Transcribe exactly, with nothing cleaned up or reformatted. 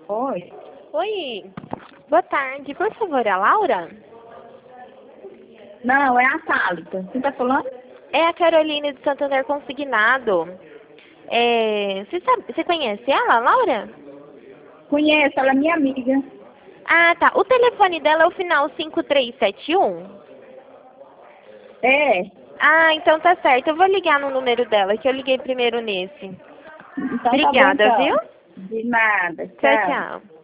Oi. Oi, boa tarde. Por favor, é a Laura? Não, é a Thalita. Você tá falando? É a Caroline de Santander Consignado. É, você, sabe, você conhece ela, a Laura? Conheço, ela é minha amiga. Ah, tá. O telefone dela é o final cinco três sete um? É. Ah, então tá certo. Eu vou ligar no número dela, que eu liguei primeiro nesse. Então tá bom, Obrigada, viu? então. De nada. Tchau, Tchau. tchau.